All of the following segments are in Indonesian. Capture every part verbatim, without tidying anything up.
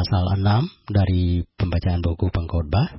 pasal enam dari pembacaan buku Pengkhotbah.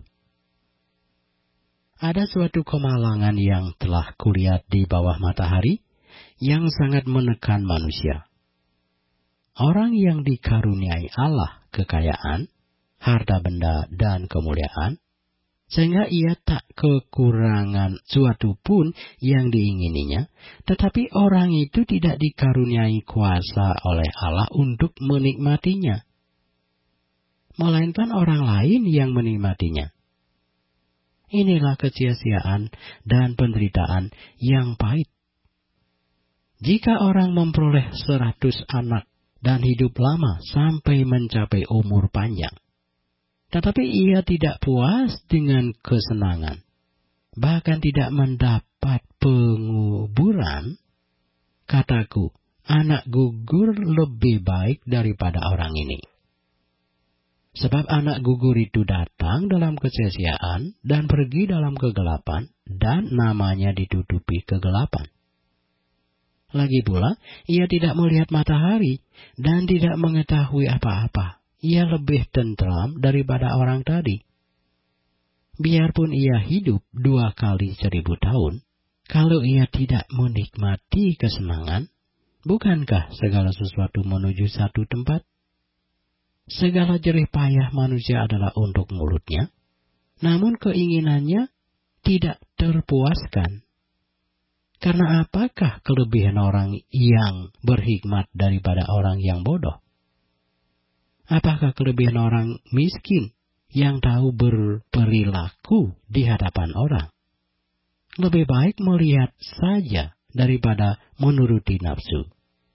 Ada suatu kemalangan yang telah kulihat di bawah matahari yang sangat menekan manusia. Orang yang dikaruniai Allah kekayaan, harta benda, dan kemuliaan, sehingga ia tak kekurangan suatu pun yang diingininya, tetapi orang itu tidak dikaruniai kuasa oleh Allah untuk menikmatinya, melainkan orang lain yang menikmatinya. Inilah kesia-siaan dan penderitaan yang pahit. Jika orang memperoleh seratus anak dan hidup lama sampai mencapai umur panjang, tetapi ia tidak puas dengan kesenangan, bahkan tidak mendapat penguburan, kataku, anak gugur lebih baik daripada orang ini. Sebab anak gugur itu datang dalam kesia-siaan dan pergi dalam kegelapan, dan namanya ditutupi kegelapan. Lagi pula, ia tidak melihat matahari dan tidak mengetahui apa-apa. Ia lebih tentram daripada orang tadi. Biarpun ia hidup dua kali seribu tahun, kalau ia tidak menikmati kesenangan, bukankah segala sesuatu menuju satu tempat? Segala jerih payah manusia adalah untuk mulutnya, namun keinginannya tidak terpuaskan. Karena apakah kelebihan orang yang berhikmat daripada orang yang bodoh? Apakah kelebihan orang miskin yang tahu berperilaku di hadapan orang? Lebih baik melihat saja daripada menuruti nafsu.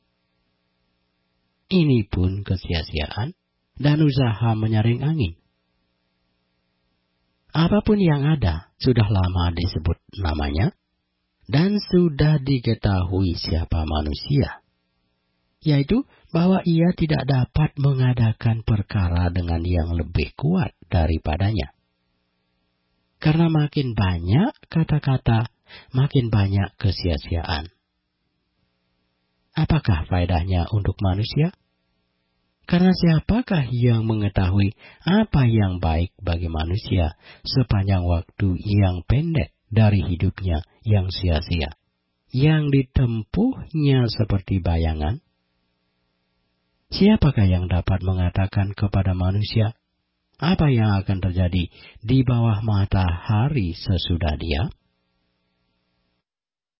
Ini pun kesia-siaan dan usaha menyaring angin. Apapun yang ada sudah lama disebut namanya, dan sudah diketahui siapa manusia, yaitu bahwa ia tidak dapat mengadakan perkara dengan yang lebih kuat daripadanya. Karena makin banyak kata-kata, makin banyak kesia-siaan. Apakah faedahnya untuk manusia? Karena siapakah yang mengetahui apa yang baik bagi manusia sepanjang waktu yang pendek dari hidupnya yang sia-sia, yang ditempuhnya seperti bayangan? Siapakah yang dapat mengatakan kepada manusia apa yang akan terjadi di bawah matahari sesudah dia?